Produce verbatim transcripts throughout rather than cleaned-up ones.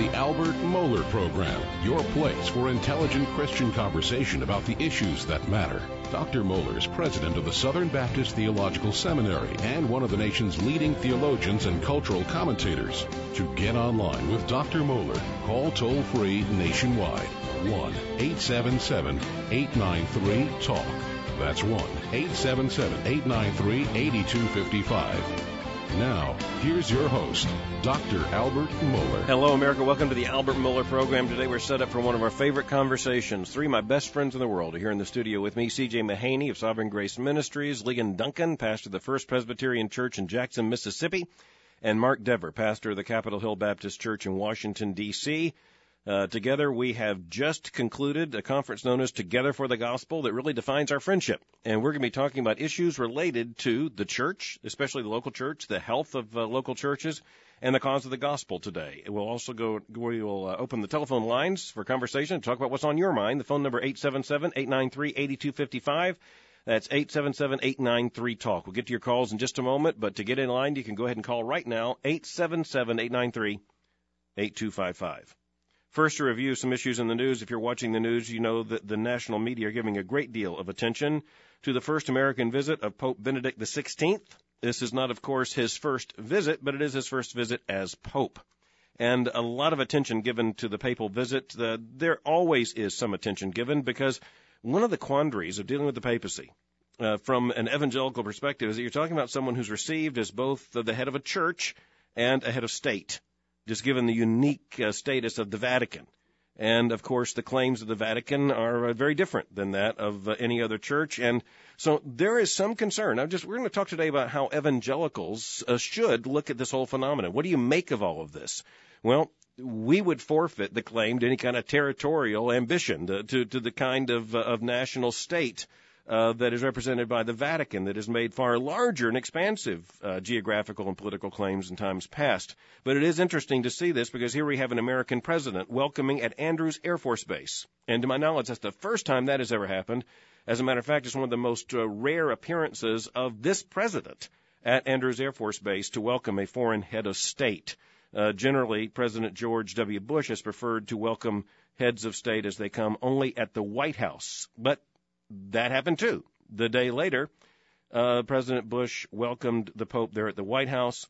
the Albert Mohler Program, your place for intelligent Christian conversation about the issues that matter. Doctor Mohler is president of the Southern Baptist Theological Seminary and one of the nation's leading theologians and cultural commentators. To get online with Doctor Mohler, call toll-free nationwide, one eight seven seven, eight nine three, talk. That's one eight seven seven, eight nine three, eight two five five. Now, here's your host, Doctor Albert Mohler. Hello, America. Welcome to the Albert Mohler Program. Today we're set up for one of our favorite conversations. Three of my best friends in the world are here in the studio with me. C J Mahaney of Sovereign Grace Ministries, Ligon Duncan, pastor of the First Presbyterian Church in Jackson, Mississippi, and Mark Dever, pastor of the Capitol Hill Baptist Church in Washington, D C Uh, together, we have just concluded a conference known as Together for the Gospel that really defines our friendship. And we're going to be talking about issues related to the church, especially the local church, the health of uh, local churches, and the cause of the gospel today. We'll also go, we will uh, open the telephone lines for conversation and talk about what's on your mind. The phone number eight seven seven, eight nine three, eight two five five. That's eight seven seven, eight nine three, talk. We'll get to your calls in just a moment, but to get in line, you can go ahead and call right now, eight seven seven, eight nine three, eight two five five. First, to review some issues in the news. If you're watching the news, you know that the national media are giving a great deal of attention to the first American visit of Pope Benedict the sixteenth. This is not, of course, his first visit, but it is his first visit as Pope. And a lot of attention given to the papal visit. Uh, there always is some attention given because one of the quandaries of dealing with the papacy, uh, from an evangelical perspective, is that you're talking about someone who's received as both the head of a church and a head of state, just given the unique uh, status of the Vatican. And, of course, the claims of the Vatican are uh, very different than that of uh, any other church. And so there is some concern. I'm just, we're going to talk today about how evangelicals uh, should look at this whole phenomenon. What do you make of all of this? Well, we would forfeit the claim to any kind of territorial ambition, to, to, to the kind of, uh, of national state Uh, that is represented by the Vatican, that has made far larger and expansive uh, geographical and political claims in times past. But it is interesting to see this because here we have an American president welcoming at Andrews Air Force Base. And to my knowledge, that's the first time that has ever happened. As a matter of fact, it's one of the most uh, rare appearances of this president at Andrews Air Force Base to welcome a foreign head of state. Uh, generally, President George W. Bush has preferred to welcome heads of state as they come only at the White House. But that happened, too. The day later, uh, President Bush welcomed the Pope there at the White House.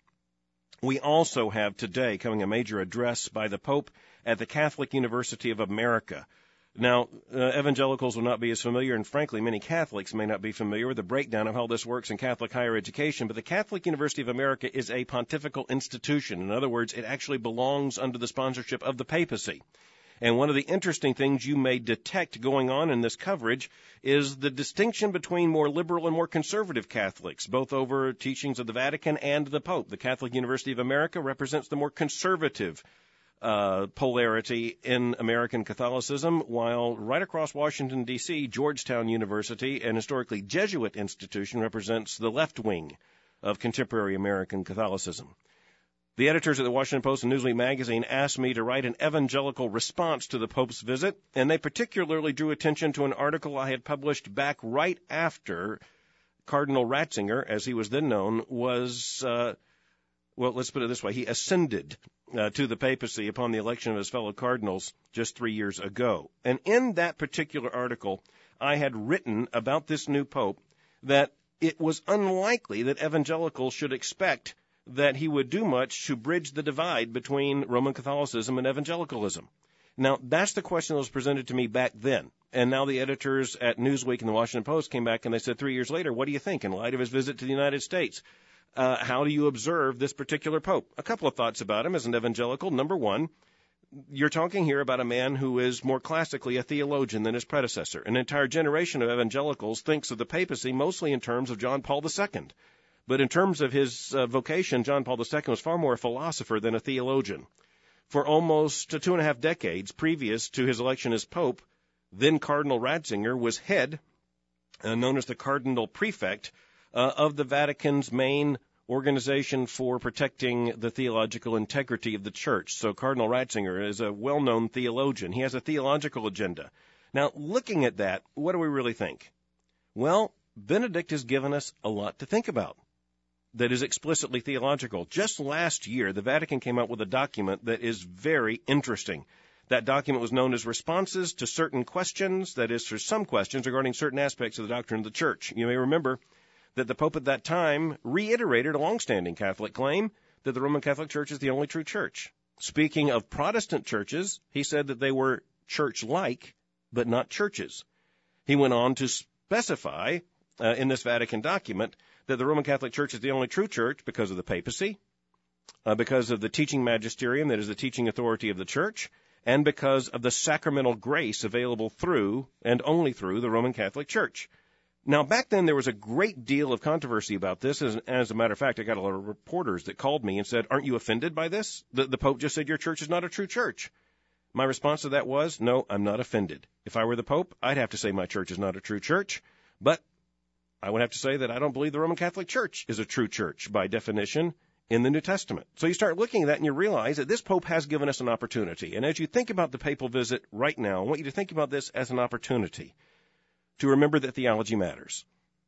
We also have today coming a major address by the Pope at the Catholic University of America. Now, uh, evangelicals will not be as familiar, and frankly, many Catholics may not be familiar with the breakdown of how this works in Catholic higher education, but the Catholic University of America is a pontifical institution. In other words, it actually belongs under the sponsorship of the papacy. And one of the interesting things you may detect going on in this coverage is the distinction between more liberal and more conservative Catholics, both over teachings of the Vatican and the Pope. The Catholic University of America represents the more conservative uh, polarity in American Catholicism, while right across Washington, D C, Georgetown University, an historically Jesuit institution, represents the left wing of contemporary American Catholicism. The editors of the Washington Post and Newsweek magazine asked me to write an evangelical response to the Pope's visit, and they particularly drew attention to an article I had published back right after Cardinal Ratzinger, as he was then known, was, uh, well, let's put it this way, he ascended uh, to the papacy upon the election of his fellow cardinals just three years ago. And in that particular article, I had written about this new Pope that it was unlikely that evangelicals should expect that he would do much to bridge the divide between Roman Catholicism and evangelicalism. Now, that's the question that was presented to me back then. And now the editors at Newsweek and the Washington Post came back and they said three years later, what do you think in light of his visit to the United States? Uh, how do you observe this particular Pope? A couple of thoughts about him as an evangelical. Number one, you're talking here about a man who is more classically a theologian than his predecessor. An entire generation of evangelicals thinks of the papacy mostly in terms of John Paul the Second. But in terms of his uh, vocation, John Paul the Second was far more a philosopher than a theologian. For almost two and a half decades previous to his election as Pope, then Cardinal Ratzinger was head, uh, known as the Cardinal Prefect, uh, of the Vatican's main organization for protecting the theological integrity of the church. So Cardinal Ratzinger is a well-known theologian. He has a theological agenda. Now, looking at that, what do we really think? Well, Benedict has given us a lot to think about. that is explicitly theological. Just last year, the Vatican came out with a document that is very interesting. That document was known as Responses to Certain Questions, that is, for some questions regarding certain aspects of the doctrine of the Church. You may remember that the Pope at that time reiterated a longstanding Catholic claim that the Roman Catholic Church is the only true church. Speaking of Protestant churches, he said that they were church-like, but not churches. He went on to specify uh, in this Vatican document that the Roman Catholic Church is the only true church because of the papacy, uh, because of the teaching magisterium, that is the teaching authority of the church, and because of the sacramental grace available through and only through the Roman Catholic Church. Now, back then, there was a great deal of controversy about this. As, as a matter of fact, I got a lot of reporters that called me and said, aren't you offended by this? The, the Pope just said your church is not a true church. My response to that was, no, I'm not offended. If I were the Pope, I'd have to say my church is not a true church. But I would have to say that I don't believe the Roman Catholic Church is a true church by definition in the New Testament. So you start looking at that and you realize that this Pope has given us an opportunity. And as you think about the papal visit right now, I want you to think about this as an opportunity to remember that theology matters,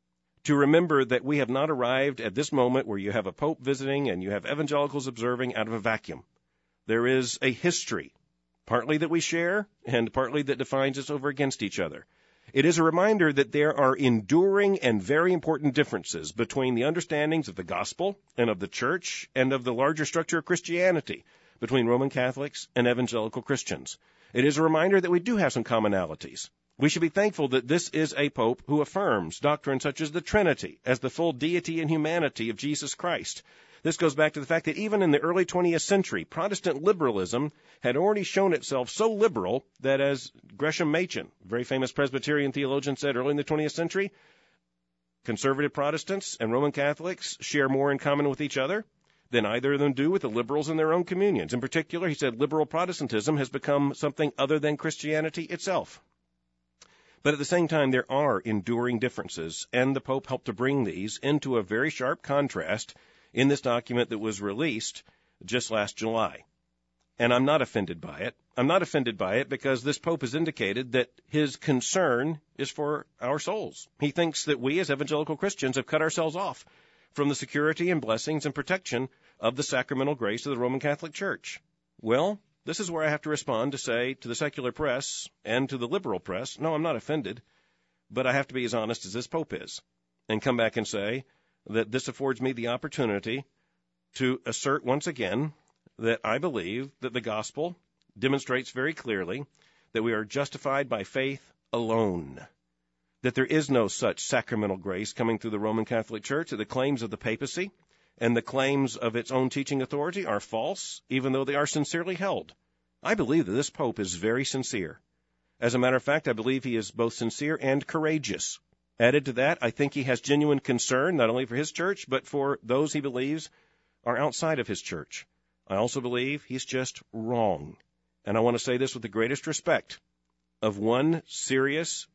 to remember that we have not arrived at this moment where you have a Pope visiting and you have evangelicals observing out of a vacuum. There is a history, partly that we share and partly that defines us over against each other. It is a reminder that there are enduring and very important differences between the understandings of the gospel and of the church and of the larger structure of Christianity between Roman Catholics and evangelical Christians. It is a reminder that we do have some commonalities. We should be thankful that this is a Pope who affirms doctrine such as the Trinity as the full deity and humanity of Jesus Christ. This goes back to the fact that even in the early twentieth century, Protestant liberalism had already shown itself so liberal that, as Gresham Machen, a very famous Presbyterian theologian, said early in the twentieth century, conservative Protestants and Roman Catholics share more in common with each other than either of them do with the liberals in their own communions. In particular, he said liberal Protestantism has become something other than Christianity itself. But at the same time, there are enduring differences, and the Pope helped to bring these into a very sharp contrast in this document that was released just last July. And I'm not offended by it. I'm not offended by it because this Pope has indicated that his concern is for our souls. He thinks that we as evangelical Christians have cut ourselves off from the security and blessings and protection of the sacramental grace of the Roman Catholic Church. Well, this is where I have to respond to say to the secular press and to the liberal press, no, I'm not offended, but I have to be as honest as this Pope is and come back and say that this affords me the opportunity to assert once again that I believe that the gospel demonstrates very clearly that we are justified by faith alone, that there is no such sacramental grace coming through the Roman Catholic Church, that the claims of the papacy and the claims of its own teaching authority are false, even though they are sincerely held. I believe that this Pope is very sincere. As a matter of fact, I believe he is both sincere and courageous. Added to that, I think he has genuine concern, not only for his church, but for those he believes are outside of his church. I also believe he's just wrong. And I want to say this with the greatest respect of one serious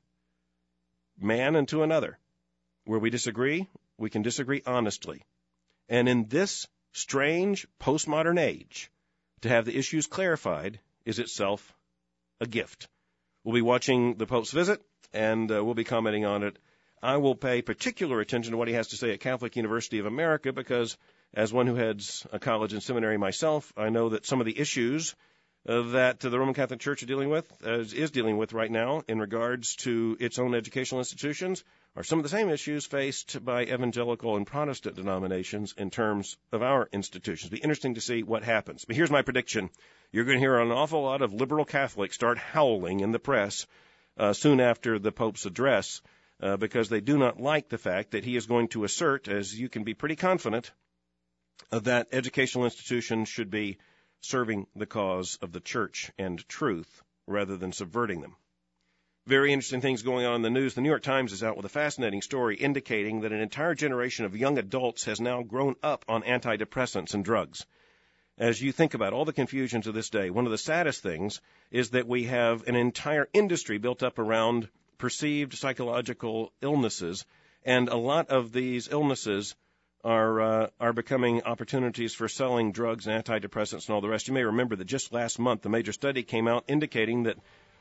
man unto another. Where we disagree, we can disagree honestly. And in this strange postmodern age, to have the issues clarified is itself a gift. We'll be watching the Pope's visit, and uh, we'll be commenting on it. I will pay particular attention to what he has to say at Catholic University of America because, as one who heads a college and seminary myself, I know that some of the issues uh, that uh, the Roman Catholic Church is dealing with, uh, is dealing with right now in regards to its own educational institutions, are some of the same issues faced by evangelical and Protestant denominations in terms of our institutions. It'll be interesting to see what happens. But here's my prediction. You're going to hear an awful lot of liberal Catholics start howling in the press uh, soon after the Pope's address uh, because they do not like the fact that he is going to assert, as you can be pretty confident, uh, that educational institutions should be serving the cause of the church and truth rather than subverting them. Very interesting things going on in the news. The New York Times is out with a fascinating story indicating that an entire generation of young adults has now grown up on antidepressants and drugs. As you think about all the confusions of this day, one of the saddest things is that we have an entire industry built up around perceived psychological illnesses, and a lot of these illnesses are uh, are becoming opportunities for selling drugs and antidepressants and all the rest. You may remember that just last month, a major study came out indicating that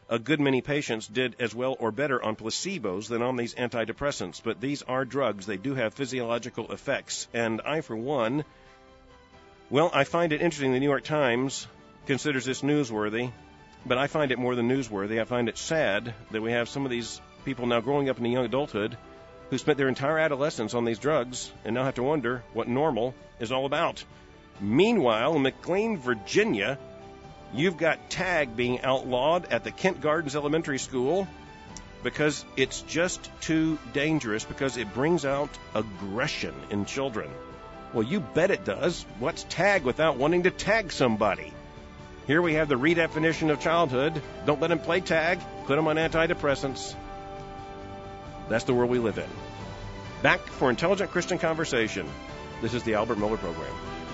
a good many patients did as well or better on placebos than on these antidepressants. But these are drugs. They do have physiological effects. And I, for one, well, I find it interesting the New York Times considers this newsworthy, but I find it more than newsworthy. I find it sad that we have some of these people now growing up in the young adulthood who spent their entire adolescence on these drugs and now have to wonder what normal is all about. Meanwhile, in McLean, Virginia, you've got tag being outlawed at the Kent Gardens Elementary School because it's just too dangerous, because it brings out aggression in children. Well, you bet it does. What's tag without wanting to tag somebody? Here we have the redefinition of childhood. Don't let them play tag. Put them on antidepressants. That's the world we live in. Back for Intelligent Christian Conversation. This is the Albert Mohler Program.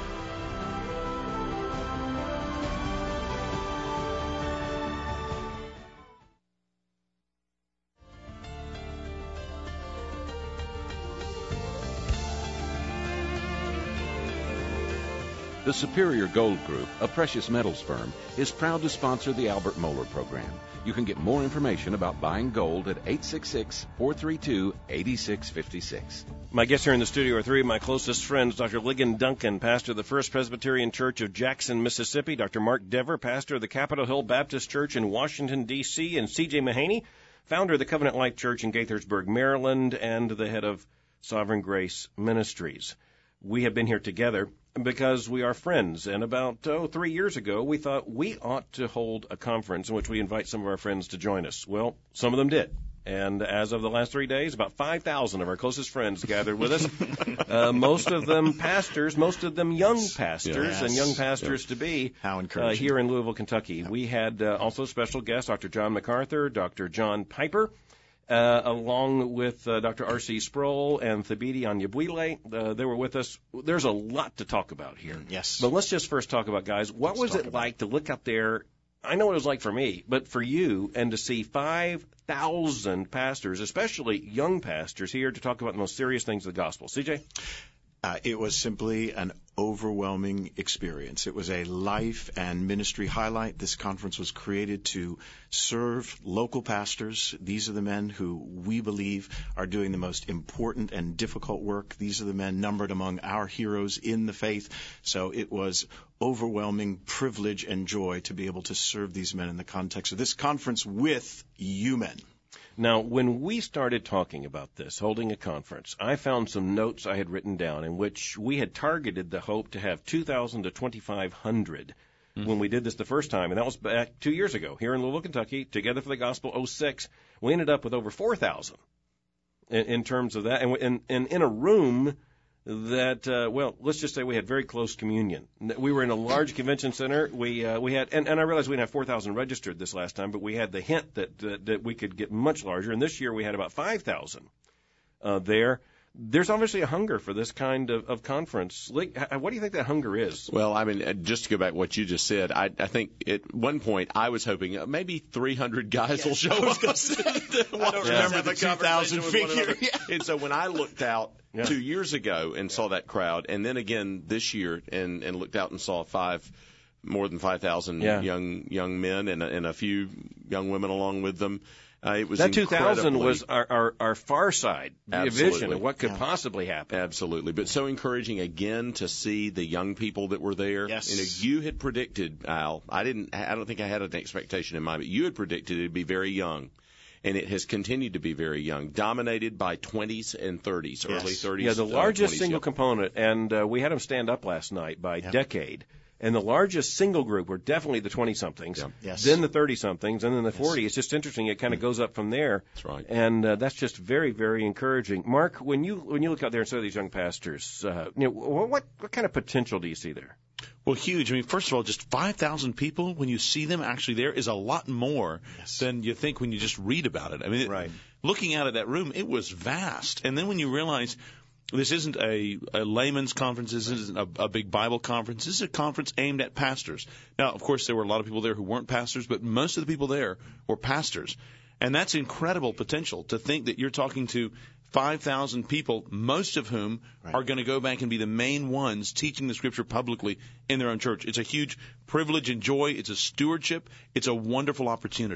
The Superior Gold Group, a precious metals firm, is proud to sponsor the Albert Mohler Program. You can get more information about buying gold at eight six six, four three two, eight six five six. My guests here in the studio are three of my closest friends, Doctor Ligon Duncan, pastor of the First Presbyterian Church of Jackson, Mississippi, Doctor Mark Dever, pastor of the Capitol Hill Baptist Church in Washington, D C, and C J Mahaney, founder of the Covenant Life Church in Gaithersburg, Maryland, and the head of Sovereign Grace Ministries. We have been here together because we are friends, and about oh, three years ago, we thought we ought to hold a conference in which we invite some of our friends to join us. Well, some of them did, and as of the last three days, about five thousand of our closest friends gathered with us, uh, most of them pastors, most of them young pastors, yes. and young pastors-to-be How uh, here in Louisville, Kentucky. Yep. We had uh, also special guests, Doctor John MacArthur, Doctor John Piper, Uh, along with uh, Doctor R C Sproul and Thabiti Anyabwile. Uh, they were with us. There's a lot to talk about here. Yes. But let's just first talk about, guys, what Let's was talk it about like to look up there? I know what it was like for me, but for you, and to see five thousand pastors, especially young pastors, here to talk about the most serious things of the gospel. C J? Uh, it was simply an overwhelming experience. It was a life and ministry highlight. This conference was created to serve local pastors. These are the men who we believe are doing the most important and difficult work. These are the men numbered among our heroes in the faith. So it was overwhelming privilege and joy to be able to serve these men in the context of this conference with you men. Now, when we started talking about this, holding a conference, I found some notes I had written down in which we had targeted the hope to have two thousand to twenty-five hundred mm-hmm. when we did this the first time, and that was back two years ago here in Louisville, Kentucky, Together for the Gospel oh six. We ended up with over four thousand in, in terms of that, and, and, and in a room that, uh, well, let's just say we had very close communion. We were in a large convention center. We uh, we had, and, and I realized we didn't have four thousand registered this last time, but we had the hint that that, that we could get much larger. And this year we had about five thousand uh, there. There's obviously a hunger for this kind of, of conference. Like, what do you think that hunger is? Well, I mean, just to go back to what you just said, I, I think at one point I was hoping uh, maybe three hundred guys yes, will show up. I don't remember the two thousand figure. Yeah. And so when I looked out yeah. two years ago and yeah. saw that crowd, and then again this year and, and looked out and saw five, more than five thousand yeah. young young men and a, and a few young women along with them. Uh, it was that two thousand was our, our, our far side vision of what could yeah. possibly happen. Absolutely. But so encouraging again to see the young people that were there. Yes. You know, you had predicted, Al, I didn't, I don't think I had an expectation in mind, but you had predicted it would be very young. And it has continued to be very young, dominated by twenties and thirties, yes. early thirties. Yeah, the uh, largest twenties, single yeah. component, and uh, we had them stand up last night by Yep. decade. And the largest single group were definitely the twenty-somethings, Yeah. Yes. then the thirty-somethings, and then the Yes. forty. It's just interesting. It kind of goes up from there. That's right. And uh, that's just very, very encouraging. Mark, when you when you look out there and see these young pastors, uh, you know, what what kind of potential do you see there? Well, huge. I mean, first of all, just five thousand people, when you see them actually there, is a lot more yes. than you think when you just read about it. I mean, right. it, looking out at that room, it was vast. And then when you realize this isn't a, a layman's conference, this isn't a, a big Bible conference, this is a conference aimed at pastors. Now, of course, there were a lot of people there who weren't pastors, but most of the people there were pastors. And that's incredible potential to think that you're talking to five thousand people, most of whom right. are going to go back and be the main ones teaching the Scripture publicly in their own church. It's a huge privilege and joy. It's a stewardship. It's a wonderful opportunity.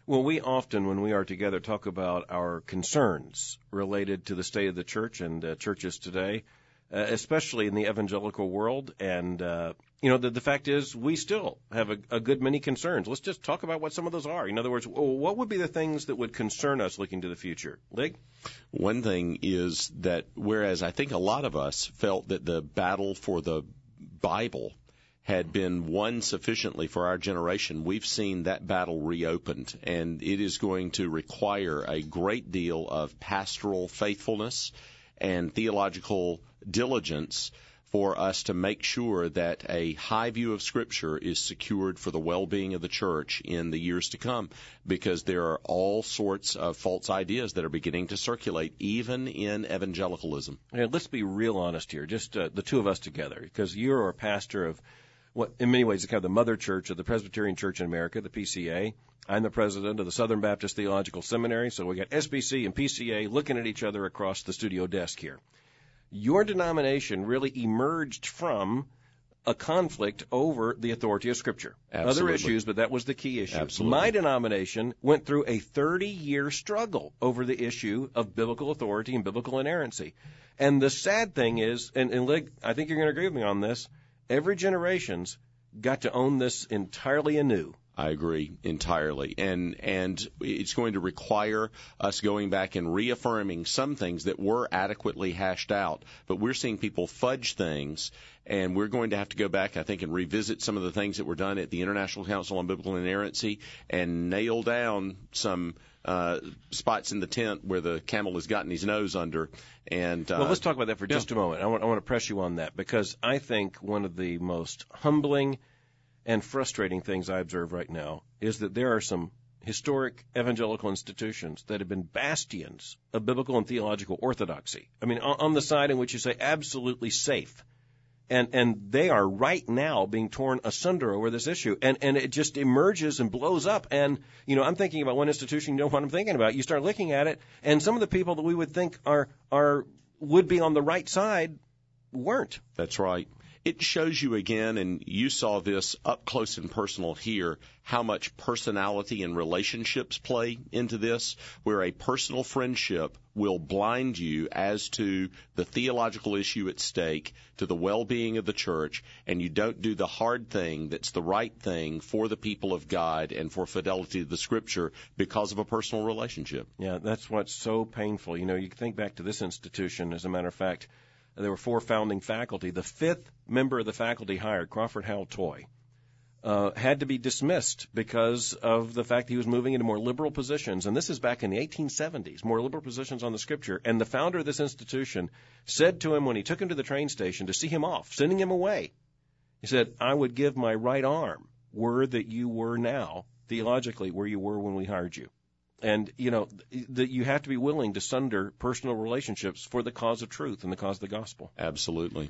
Well, we often, when we are together, talk about our concerns related to the state of the church and uh, churches today, uh, especially in the evangelical world. And, uh, you know, the, the fact is we still have a, a good many concerns. Let's just talk about what some of those are. In other words, what would be the things that would concern us looking to the future? Lig? One thing is that whereas I think a lot of us felt that the battle for the Bible had been won sufficiently for our generation, we've seen that battle reopened, and it is going to require a great deal of pastoral faithfulness and theological diligence for us to make sure that a high view of Scripture is secured for the well-being of the church in the years to come, because there are all sorts of false ideas that are beginning to circulate, even in evangelicalism. Yeah, let's be real honest here, just uh, the two of us together, because you're a pastor of what, in many ways, is kind of the mother church of the Presbyterian Church in America, the P C A. I'm the president of the Southern Baptist Theological Seminary, so we got S B C and P C A looking at each other across the studio desk here. Your denomination really emerged from a conflict over the authority of Scripture. Absolutely. Other issues, but that was the key issue. Absolutely. My denomination went through a thirty-year struggle over the issue of biblical authority and biblical inerrancy. And the sad thing is, and, and Lig, I think you're going to agree with me on this, every generation's got to own this entirely anew. I agree entirely. And and it's going to require us going back and reaffirming some things that were adequately hashed out. But we're seeing people fudge things, and we're going to have to go back, I think, and revisit some of the things that were done at the International Council on Biblical Inerrancy and nail down some uh, spots in the tent where the camel has gotten his nose under. And uh, well, let's talk about that for yeah. just a moment. I want, I want to press you on that, because I think one of the most humbling and frustrating things I observe right now is that there are some historic evangelical institutions that have been bastions of biblical and theological orthodoxy. I mean, on, on the side in which you say absolutely safe. And and they are right now being torn asunder over this issue. And, and it just emerges and blows up. And, you know, I'm thinking about one institution, you know what I'm thinking about. You start looking at it, and some of the people that we would think are are would be on the right side weren't. That's right. It shows you again, and you saw this up close and personal here, how much personality and relationships play into this, where a personal friendship will blind you as to the theological issue at stake, to the well-being of the church, and you don't do the hard thing that's the right thing for the people of God and for fidelity to the Scripture because of a personal relationship. Yeah, that's what's so painful. You know, you think back to this institution, as a matter of fact, there were four founding faculty. The fifth member of the faculty hired, Crawford Howell Toy, uh, had to be dismissed because of the fact he was moving into more liberal positions. And this is back in the eighteen seventies, more liberal positions on the Scripture. And the founder of this institution said to him when he took him to the train station to see him off, sending him away, he said, I would give my right arm were that you were now, theologically, where you were when we hired you. And, you know, that you have to be willing to sunder personal relationships for the cause of truth and the cause of the gospel. Absolutely.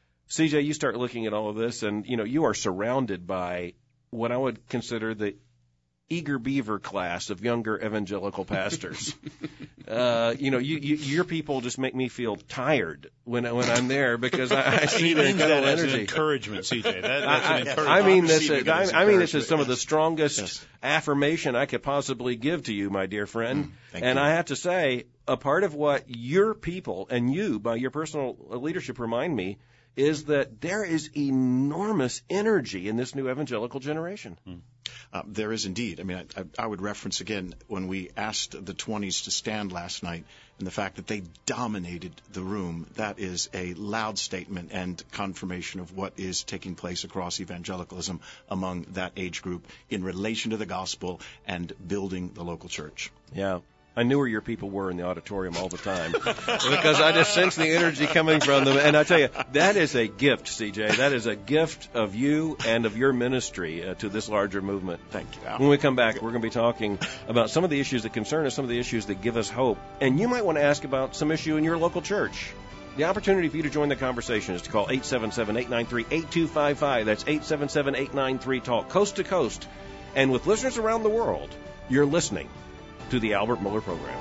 C J, you start looking at all of this, and, you know, you are surrounded by what I would consider the eager beaver class of younger evangelical pastors. uh, you know, you, you, your people just make me feel tired when when I'm there, because I, I see the incredible that energy. As an encouragement, C J. That, that's I, an encouragement. I mean, I'm this. receiving I, it as I mean, this is some of the Yes. strongest Yes. affirmation I could possibly give to you, my dear friend. Mm, thank and you. I have to say, a part of what your people and you, by your personal leadership, remind me is that there is enormous energy in this new evangelical generation. Mm. Uh, there is indeed. I mean, I, I, I would reference again when we asked the twenties to stand last night, and the fact that they dominated the room. That is a loud statement and confirmation of what is taking place across evangelicalism among that age group in relation to the gospel and building the local church. Yeah. I knew where your people were in the auditorium all the time because I just sensed the energy coming from them. And I tell you, that is a gift, C J. That is a gift of you and of your ministry uh, to this larger movement. Thank you, Al. When we come back, we're going to be talking about some of the issues that concern us, some of the issues that give us hope. And you might want to ask about some issue in your local church. The opportunity for you to join the conversation is to call eight seven seven, eight nine three, eight two five five. That's eight seven seven, eight nine three, talk, coast to coast. And with listeners around the world, you're listening to the Albert Mohler Program.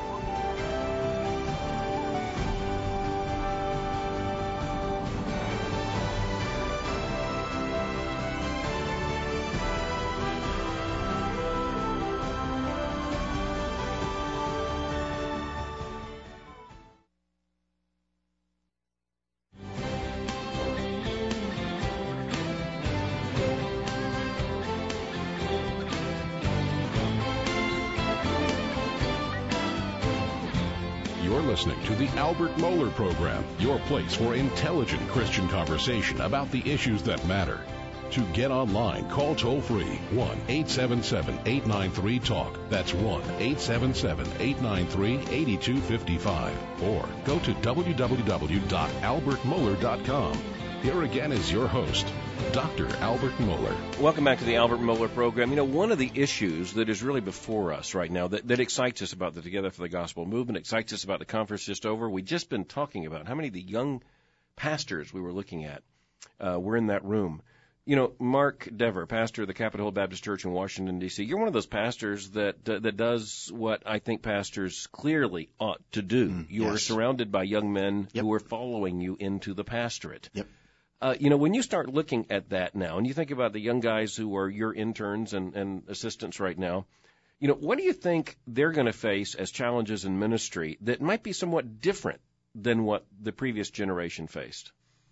You're listening to the Albert Mohler Program, your place for intelligent Christian conversation about the issues that matter. To get online, call toll-free one eight seven seven, eight nine three, TALK. That's one eight seven seven, eight nine three, eight two five five. Or go to w w w dot albert mohler dot com. Here again is your host, Doctor Albert Mohler. Welcome back to the Albert Mohler Program. You know, one of the issues that is really before us right now that, that excites us about the Together for the Gospel movement, excites us about the conference just over, we've just been talking about how many of the young pastors we were looking at uh, were in that room. You know, Mark Dever, pastor of the Capitol Hill Baptist Church in Washington, D C, you're one of those pastors that uh, that does what I think pastors clearly ought to do. Mm, you're yes. surrounded by young men yep. who are following you into the pastorate. Yep. Uh, you know, when you start looking at that now, and you think about the young guys who are your interns and, and assistants right now, you know, what do you think they're going to face as challenges in ministry that might be somewhat different than what the previous generation faced?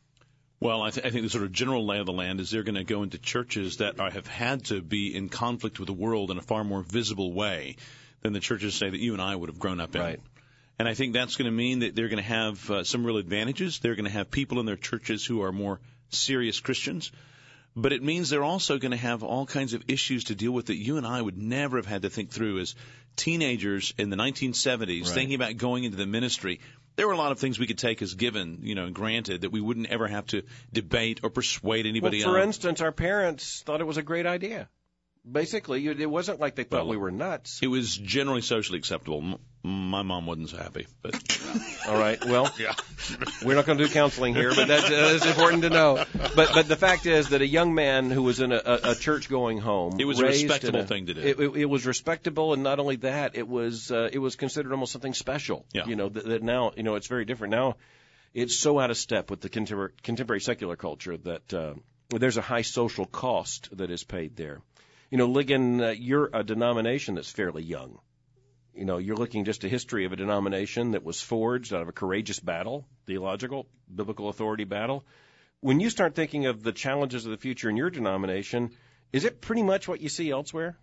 Well, I, th- I think the sort of general lay of the land is they're going to go into churches that are, have had to be in conflict with the world in a far more visible way than the churches, say, that you and I would have grown up in. Right. And I think that's going to mean that they're going to have uh, some real advantages. They're going to have people in their churches who are more serious Christians. But it means they're also going to have all kinds of issues to deal with that you and I would never have had to think through as teenagers in the nineteen seventies, right. thinking about going into the ministry. There were a lot of things we could take as given, you know, granted, that we wouldn't ever have to debate or persuade anybody well, for on. For instance, our parents thought it was a great idea. Basically, it wasn't like they thought well, we were nuts. It was generally socially acceptable. My mom wasn't so happy. But all right, well, yeah. we're not going to do counseling here, but that's, uh, that's important to know. But but the fact is that a young man who was in a, a, a church-going home, it was a respectable a, thing to do. It, it, it was respectable, and not only that, it was uh, it was considered almost something special. Yeah. You know that, that now you know it's very different now. It's so out of step with the contemporary, contemporary secular culture that uh, there's a high social cost that is paid there. You know, Ligon, uh, you're a denomination that's fairly young. You know, you're looking just a history of a denomination that was forged out of a courageous battle, theological, biblical authority battle. When you start thinking of the challenges of the future in your denomination, is it pretty much what you see elsewhere?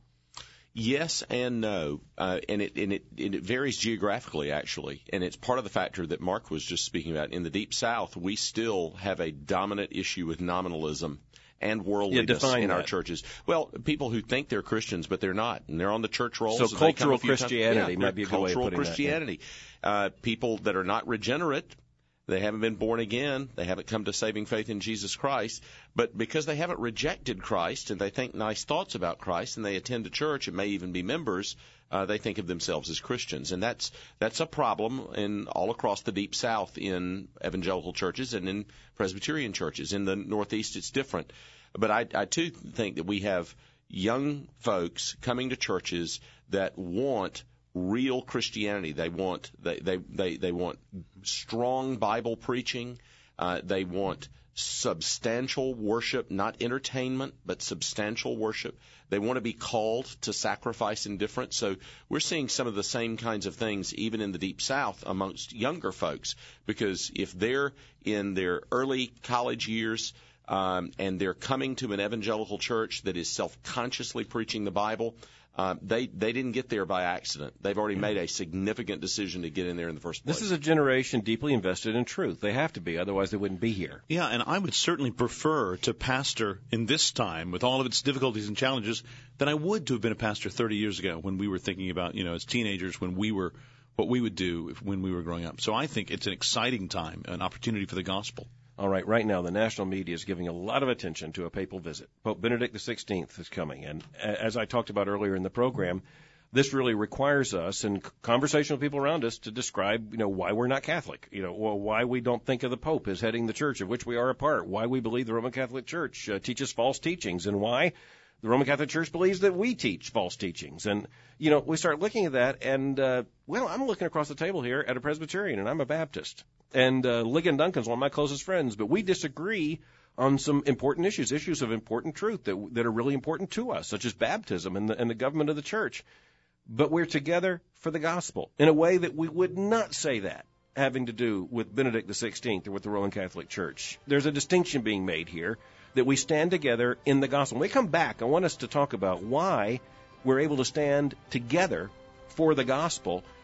Yes and no, uh, and it and it, and it varies geographically, actually, and it's part of the factor that Mark was just speaking about. In the Deep South, we still have a dominant issue with nominalism and worldliness yeah, in that. our churches. Well, people who think they're Christians, but they're not, and they're on the church rolls. So and cultural they come a Christianity yeah, might be a good way of putting cultural Christianity. That, yeah. uh, people that are not regenerate, they haven't been born again, they haven't come to saving faith in Jesus Christ, but because they haven't rejected Christ and they think nice thoughts about Christ and they attend a church and may even be members, uh, they think of themselves as Christians. And that's that's a problem in all across the Deep South in evangelical churches and in Presbyterian churches. In the Northeast, it's different. But I, I, too, think that we have young folks coming to churches that want real Christianity. They want they they they, they want strong Bible preaching. Uh, they want substantial worship, not entertainment, but substantial worship. They want to be called to sacrifice indifference. So we're seeing some of the same kinds of things even in the Deep South amongst younger folks, because if they're in their early college years, Um, and they're coming to an evangelical church that is self-consciously preaching the Bible, uh, they they didn't get there by accident. They've already made a significant decision to get in there in the first place. This is a generation deeply invested in truth. They have to be, otherwise they wouldn't be here. Yeah, and I would certainly prefer to pastor in this time with all of its difficulties and challenges than I would to have been a pastor thirty years ago when we were thinking about, you know, as teenagers, when we were, what we would do if, when we were growing up. So I think it's an exciting time, an opportunity for the gospel. All right, right now the national media is giving a lot of attention to a papal visit. Pope Benedict the sixteenth is coming, and as I talked about earlier in the program, this really requires us in conversation with people around us to describe, you know, why we're not Catholic, you know, or why we don't think of the Pope as heading the church of which we are a part, why we believe the Roman Catholic Church uh, teaches false teachings, and why the Roman Catholic Church believes that we teach false teachings. And, you know, we start looking at that, and, uh, well, I'm looking across the table here at a Presbyterian, and I'm a Baptist. And uh, Ligon Duncan's one of my closest friends, but we disagree on some important issues, issues of important truth that that are really important to us, such as baptism and the, and the government of the church. But we're together for the gospel in a way that we would not say that having to do with Benedict the sixteenth or with the Roman Catholic Church. There's a distinction being made here that we stand together in the gospel. When we come back, I want us to talk about why we're able to stand together for the gospel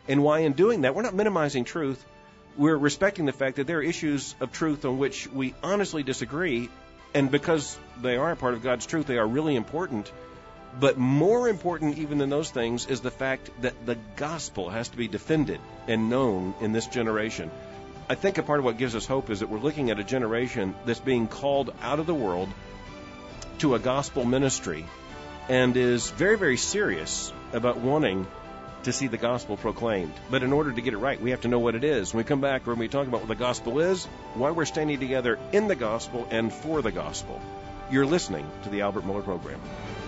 And why in doing that, we're not minimizing truth. We're respecting the fact that there are issues of truth on which we honestly disagree, and because they are a part of God's truth, they are really important. But more important even than those things is the fact that the gospel has to be defended and known in this generation. I think a part of what gives us hope is that we're looking at a generation that's being called out of the world to a gospel ministry and is very, very serious about wanting to see the gospel proclaimed. But in order to get it right, we have to know what it is. When we come back, when we talk about what the gospel is, why we're standing together in the gospel and for the gospel. You're listening to the Albert Mohler Program.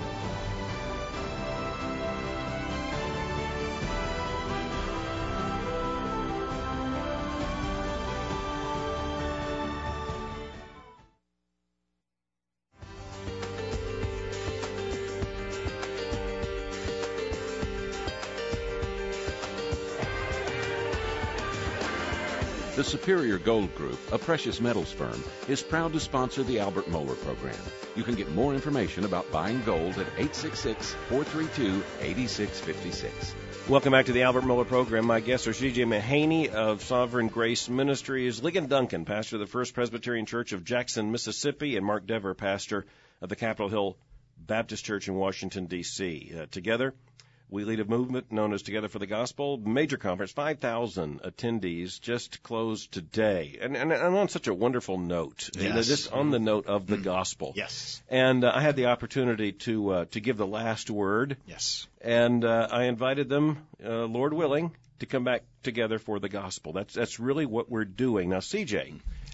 The Superior Gold Group, a precious metals firm, is proud to sponsor the Albert Mohler Program. You can get more information about buying gold at eight six six, four three two, eight six five six. Welcome back to the Albert Mohler Program. My guests are C J Mahaney of Sovereign Grace Ministries, Ligon Duncan, pastor of the First Presbyterian Church of Jackson, Mississippi, and Mark Dever, pastor of the Capitol Hill Baptist Church in Washington, D C Uh, together, we lead a movement known as Together for the Gospel, major conference, five thousand attendees, just closed today. And, and, and on such a wonderful note, yes. you know, just on the note of the mm. gospel. Yes. And uh, I had the opportunity to uh, to give the last word. Yes. And uh, I invited them, uh, Lord willing, to come back together for the gospel. That's that's really what we're doing. Now, C J,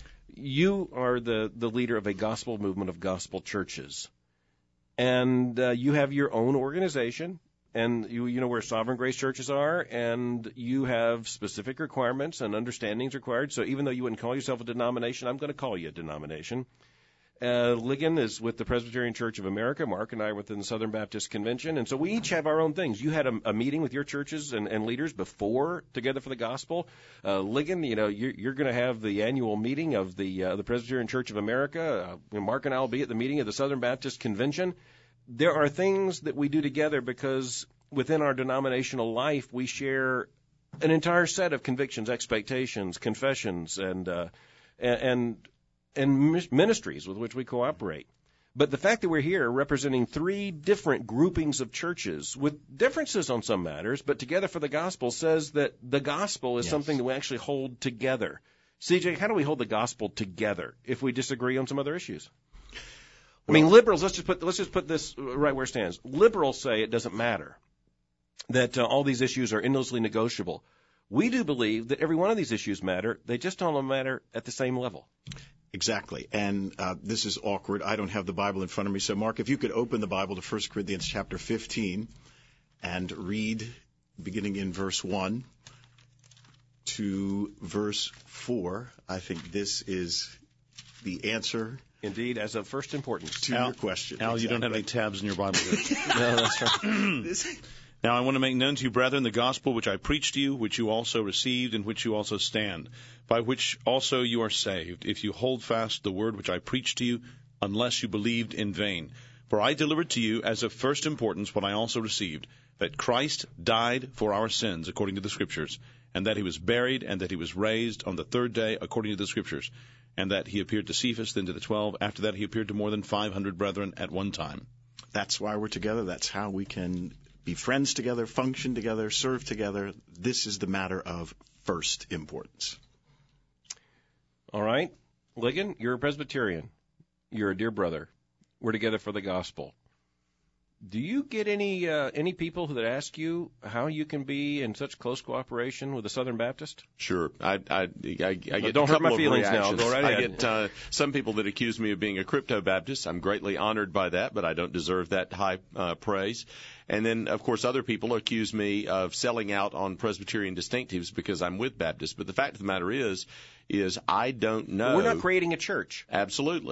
you are the, the leader of a gospel movement of gospel churches. And uh, you have your own organization. And you you know where Sovereign Grace churches are, and you have specific requirements and understandings required. So even though you wouldn't call yourself a denomination, I'm going to call you a denomination. Uh, Ligon is with the Presbyterian Church of America. Mark and I are within the Southern Baptist Convention. And so we each have our own things. You had a, a meeting with your churches and, and leaders before Together for the Gospel. Uh, Ligon, you know, you're, you're going to have the annual meeting of the uh, the Presbyterian Church of America. Uh, Mark and I will be at the meeting of the Southern Baptist Convention. There are things that we do together because within our denominational life, we share an entire set of convictions, expectations, confessions, and uh, and and ministries with which we cooperate. But the fact that we're here representing three different groupings of churches with differences on some matters, but Together for the Gospel says that the gospel is yes. something that we actually hold together. C J, how do we hold the gospel together if we disagree on some other issues? I mean, liberals, let's just put let's just put this right where it stands. Liberals say it doesn't matter, that uh, all these issues are endlessly negotiable. We do believe that every one of these issues matter. They just don't matter at the same level. Exactly. And uh, this is awkward. I don't have the Bible in front of me. So, Mark, if you could open the Bible to First Corinthians chapter fifteen and read beginning in verse one to verse four. I think this is the answer. Indeed, as of first importance. To Al, your question. Al, exactly. You don't have any tabs in your Bible here. No, that's right. Now I want to make known to you, brethren, the gospel which I preached to you, which you also received, in which you also stand, by which also you are saved, if you hold fast the word which I preached to you, unless you believed in vain. For I delivered to you as of first importance what I also received, that Christ died for our sins, according to the Scriptures, and that he was buried, and that he was raised on the third day, according to the Scriptures, and that he appeared to Cephas, then to the twelve. After that, he appeared to more than five hundred brethren at one time. That's why we're together. That's how we can be friends together, function together, serve together. This is the matter of first importance. All right. Ligon, you're a Presbyterian. You're a dear brother. We're together for the gospel. Do you get any uh, any people that ask you how you can be in such close cooperation with the Southern Baptist? Sure. I, I, I, I get Don't a hurt my couple feelings of now. Go right ahead. I get uh, some people that accuse me of being a crypto-Baptist. I'm greatly honored by that, but I don't deserve that high uh, praise. And then, of course, other people accuse me of selling out on Presbyterian distinctives because I'm with Baptists. But the fact of the matter is, is I don't know. We're not creating a church. Absolutely.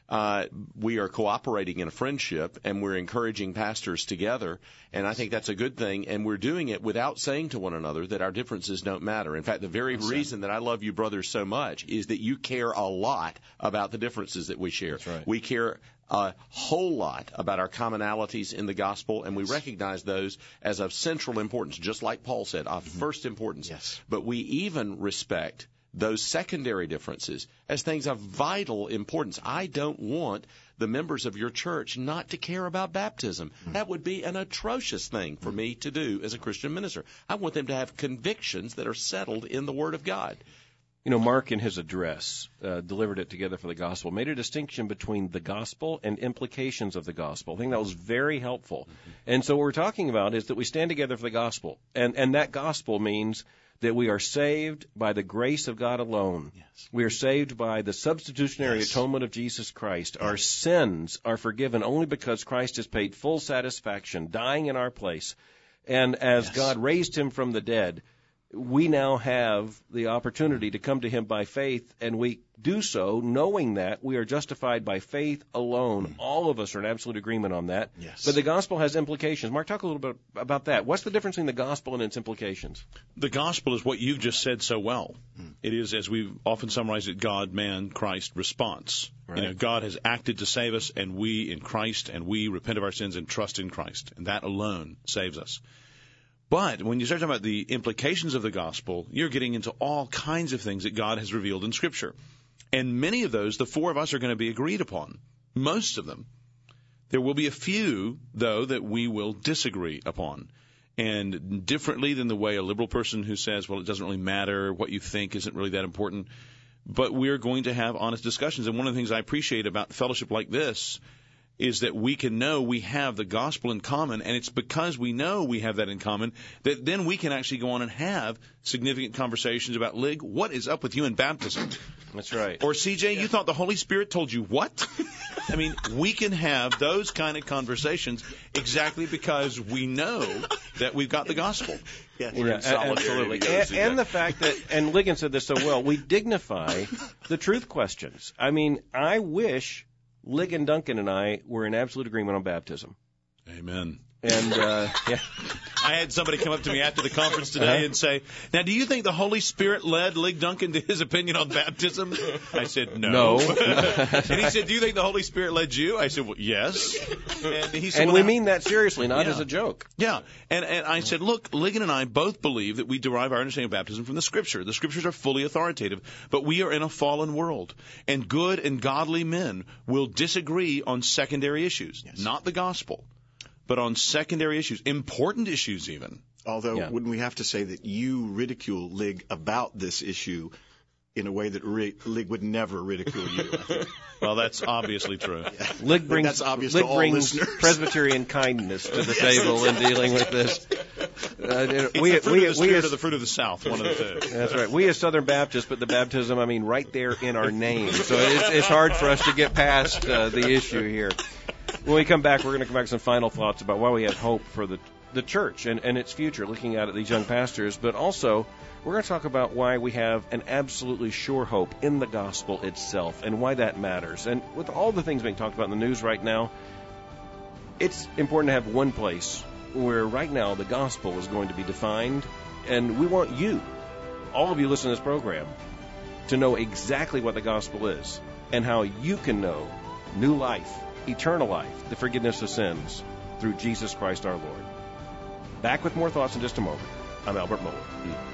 uh, we are cooperating in a friendship, and we're encouraging pastors together, and I think that's a good thing, and we're doing it without saying to one another that our differences don't matter. In fact, the very that's reason that I love you brothers so much is that you care a lot about the differences that we share. That's right. We care a whole lot about our commonalities in the gospel, and we recognize those as of central importance, just like Paul said, of mm-hmm. first importance. Yes. But we even respect those secondary differences as things of vital importance. I don't want the members of your church not to care about baptism. Mm-hmm. That would be an atrocious thing for mm-hmm. me to do as a Christian minister. I want them to have convictions that are settled in the Word of God. You know, Mark, in his address, uh, delivered it together for the gospel, made a distinction between the gospel and implications of the gospel. I think that was very helpful. Mm-hmm. And so what we're talking about is that we stand together for the gospel. And, and that gospel means that we are saved by the grace of God alone. Yes. We are saved by the substitutionary yes. atonement of Jesus Christ. Yes. Our sins are forgiven only because Christ has paid full satisfaction, dying in our place. And as yes. God raised him from the dead, we now have the opportunity to come to him by faith, and we do so knowing that we are justified by faith alone. Mm. All of us are in absolute agreement on that. Yes. But the gospel has implications. Mark, talk a little bit about that. What's the difference between the gospel and its implications? The gospel is what you've just said so well. Mm. It is, as we've often summarized it, God, man, Christ response. Right. You know, God has acted to save us, and we in Christ, and we repent of our sins and trust in Christ. And that alone saves us. But when you start talking about the implications of the gospel, you're getting into all kinds of things that God has revealed in Scripture. And many of those, the four of us are going to be agreed upon. Most of them. There will be a few, though, that we will disagree upon. And differently than the way a liberal person who says, well, it doesn't really matter, what you think isn't really that important. But we're going to have honest discussions. And one of the things I appreciate about fellowship like this is that we can know we have the gospel in common, and it's because we know we have that in common that then we can actually go on and have significant conversations about, Lig, what is up with you in baptism? That's right. Or, C J, yeah. you thought the Holy Spirit told you what? I mean, we can have those kind of conversations exactly because we know that we've got the gospel. Yes. Yeah, absolutely. And, and the fact that, and Ligon said this so well, we dignify the truth questions. I mean, I wish Ligon Duncan and I were in absolute agreement on baptism. Amen. And uh, yeah, I had somebody come up to me after the conference today uh-huh. and say, "Now, do you think the Holy Spirit led Lig Duncan to his opinion on baptism?" I said, "No." No. And he said, "Do you think the Holy Spirit led you?" I said, "Well, yes." And he said, "And well, we mean that seriously, not yeah. as a joke." Yeah. And and I said, "Look, Ligon and I both believe that we derive our understanding of baptism from the Scripture. The Scriptures are fully authoritative, but we are in a fallen world, and good and godly men will disagree on secondary issues, yes. not the gospel." But on secondary issues, important issues even. Although, yeah. wouldn't we have to say that you ridicule Lig about this issue in a way that Lig would never ridicule you? I think. Well, that's obviously true. Yeah. Lig brings, that's obvious Lig to all brings listeners. Presbyterian kindness to the table in dealing with this. Uh, it's we, the fruit we, of the we spirit as, of the fruit of the South, one of the two. That's right. We as Southern Baptists put the baptism, I mean, right there in our name. So it's, it's hard for us to get past uh, the issue here. When we come back, we're going to come back with some final thoughts about why we have hope for the the church and, and its future, looking out at these young pastors. But also, we're going to talk about why we have an absolutely sure hope in the gospel itself and why that matters. And with all the things being talked about in the news right now, it's important to have one place where right now the gospel is going to be defined. And we want you, all of you listening to this program, to know exactly what the gospel is and how you can know new life, eternal life, the forgiveness of sins through Jesus Christ our Lord. Back with more thoughts in just a moment. I'm Albert Mohler. Mm.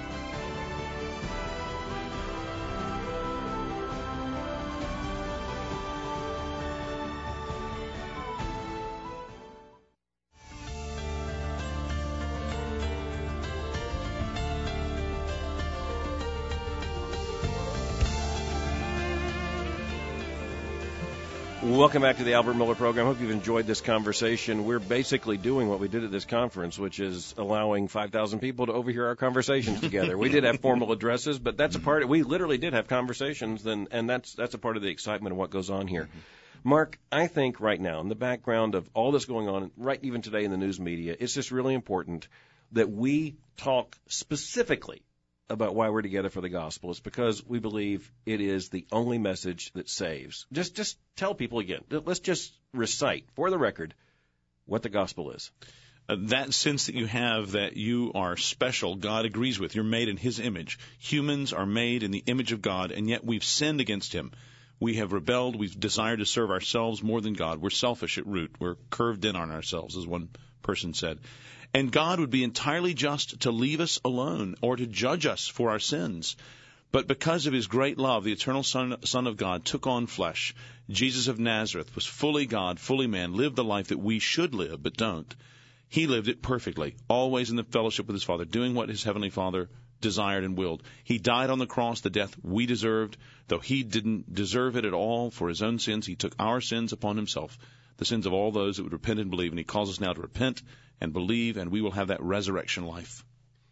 Welcome back to the Albert Mohler program. I hope you've enjoyed this conversation. We're basically doing what we did at this conference, which is allowing five thousand people to overhear our conversations together. We did have formal addresses, but that's a part of, we literally did have conversations, and, and that's that's a part of the excitement of what goes on here. Mm-hmm. Mark, I think right now, in the background of all this going on, right even today in the news media, it's just really important that we talk specifically about why we're together for the gospel is because we believe it is the only message that saves. Just just tell people again. Let's just recite, for the record, what the gospel is. Uh, that sense that you have that you are special, God agrees with. You're made in His image. Humans are made in the image of God, and yet we've sinned against Him. We have rebelled. We've desired to serve ourselves more than God. We're selfish at root. We're curved in on ourselves, as one person said. And God would be entirely just to leave us alone or to judge us for our sins. But because of His great love, the eternal Son, Son of God took on flesh. Jesus of Nazareth was fully God, fully man, lived the life that we should live but don't. He lived it perfectly, always in the fellowship with His Father, doing what His Heavenly Father desired and willed. He died on the cross, the death we deserved. Though He didn't deserve it at all for His own sins, He took our sins upon Himself, the sins of all those that would repent and believe. And He calls us now to repent and believe, and we will have that resurrection life.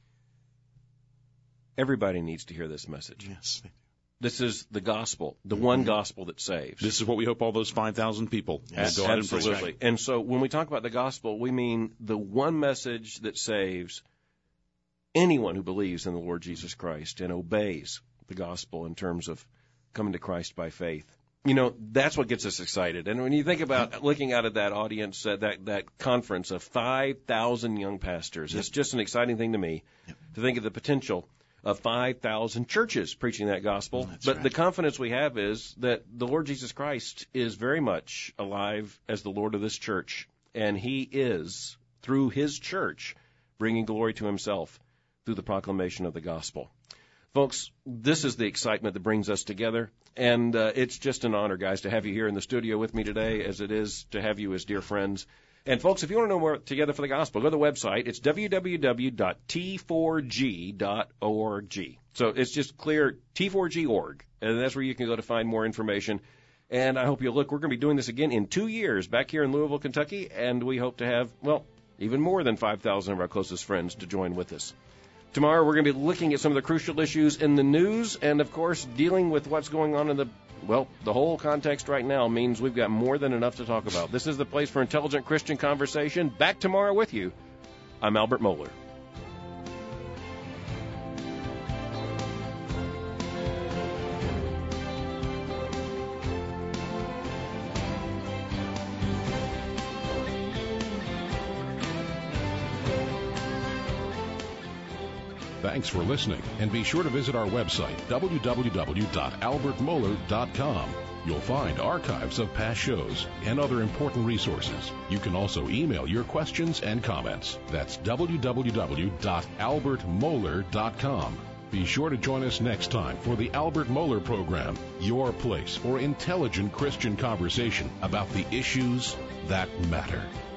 Everybody needs to hear this message. Yes. This is the gospel, the mm-hmm. one gospel that saves. This is what we hope all those five thousand people yes, will go ahead absolutely. and preach. And so when we talk about the gospel, we mean the one message that saves anyone who believes in the Lord Jesus Christ and obeys the gospel in terms of coming to Christ by faith. You know, that's what gets us excited. And when you think about looking out at that audience, uh, that, that conference of five thousand young pastors, yep. it's just an exciting thing to me yep. to think of the potential of five thousand churches preaching that gospel. That's but right. the confidence we have is that the Lord Jesus Christ is very much alive as the Lord of this church. And He is, through His church, bringing glory to Himself through the proclamation of the gospel. Folks, this is the excitement that brings us together. And uh, it's just an honor, guys, to have you here in the studio with me today, as it is to have you as dear friends. And, folks, if you want to know more Together for the Gospel, go to the website. It's w w w dot t four g dot org. So it's just clear, T four G dot org. And that's where you can go to find more information. And I hope you'll look. We're going to be doing this again in two years back here in Louisville, Kentucky. And we hope to have, well, even more than five thousand of our closest friends to join with us. Tomorrow we're going to be looking at some of the crucial issues in the news and, of course, dealing with what's going on in the, well, the whole context right now means we've got more than enough to talk about. This is the place for intelligent Christian conversation. Back tomorrow with you. I'm Albert Mohler. Thanks for listening, and be sure to visit our website, w w w dot albert mohler dot com. You'll find archives of past shows and other important resources. You can also email your questions and comments. That's w w w dot albert mohler dot com. Be sure to join us next time for the Albert Mohler Program, your place for intelligent Christian conversation about the issues that matter.